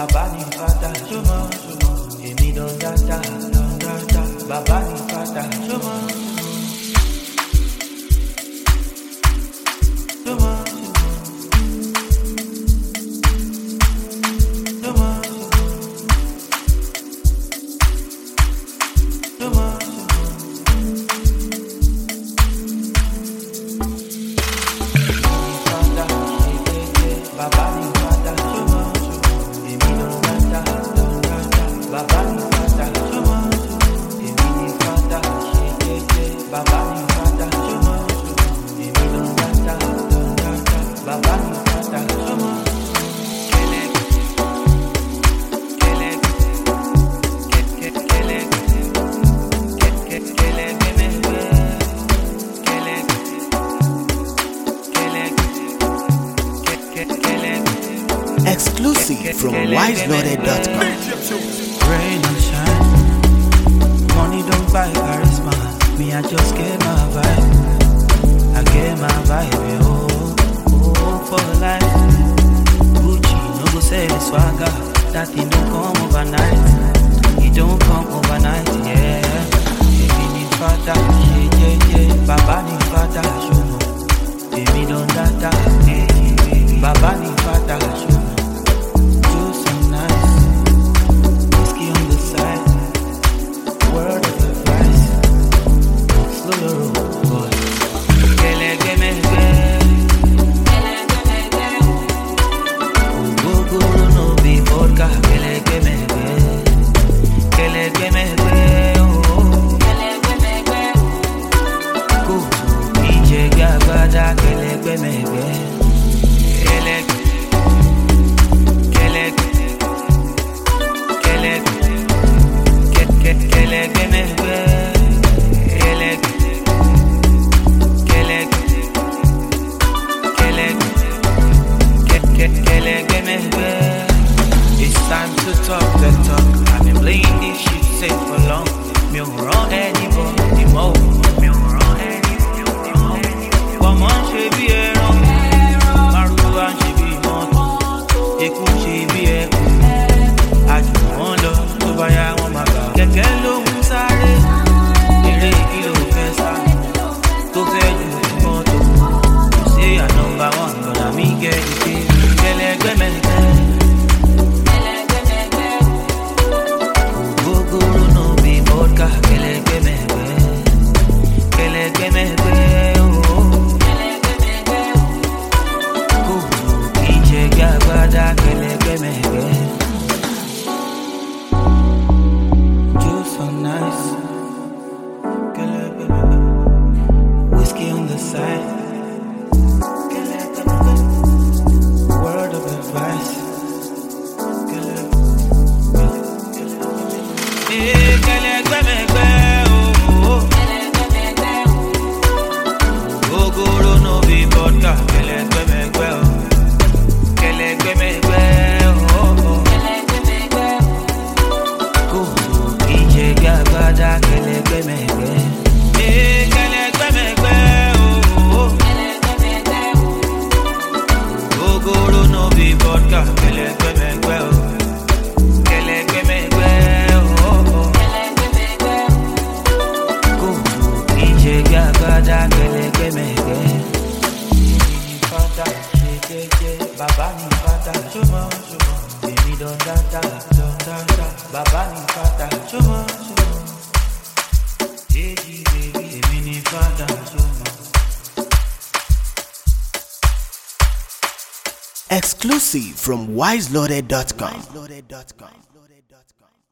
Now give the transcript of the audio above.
Baba ni fata, ṣọmọ, èmi don data, Baba ni fata, ṣọmọ, ṣọmọ, ṣọmọ, ṣọmọ, Baba ni fata, ṣọmọ, èmi don data, Baba ni fata, ṣọmọ, èmi ni fata, Baba ni fata, ṣọmọ, èmi don data, Baba ni fata, ṣọmọ. Exclusive from wiseloaded.com. Rain and shine, money don't buy charisma. Me, I just get my vibe. I get my vibe, oh, for life. Gucci, no go sell the swagger. That thing don't come overnight. It don't come overnight, yeah. Èmi ni fata, yeah. Baba ni fata, ṣọmọ, èmi don data, Baba ni fata, ṣọmọ. It's time to talk the talk. I've been playing this shit safe for long. Me ò rán anybody mọ́. Me ò rán anybody mọ́. Ọmọ ń ṣe bí ẹran, márùwá ń ṣe bí mọ́tò, eku ń ṣe bí ẹkùn. Àjù wọn lọ tó bá yá wọn máa gbà. Kẹ̀kẹ́ ló ń sáré, eré kí ló fẹ́ sá, tó fẹ́ ju mọ́tò. You say you're number one, but na me get the pay. Kẹlẹgbẹmẹgbẹ. Ogogoro no be vodka. Kẹlẹgbẹmẹgbẹ. Kẹlẹgbẹmẹgbẹ. Kóòtù kì í ṣe gbàgbádá. Kẹlẹgbẹmẹgbẹ. Juice so nice. Kẹlẹgbẹmẹgbẹ. Whiskey on the side. Word of advice. Ogoro no be vodka. Kẹlẹgbẹmẹgbẹ. Kẹlẹgbẹmẹgbẹ. Kóòtù kì í ṣe gbàgbádá. Kẹlẹgbẹmẹgbẹ. Kẹlẹgbẹmẹgbẹ. Ogoro no be vodka. Kẹlẹgbẹmẹgbẹ. Kẹlẹgbẹmẹgbẹ. Kóòtù kì í ṣe gbàgbádá. Kẹlẹgbẹmẹgbẹ. Fata, Baba ni fata, ṣọmọ, èmi don data, Baba ni fata, ṣọmọ, èmi ni fata, ṣọmọ. Exclusive from wiseloaded.com.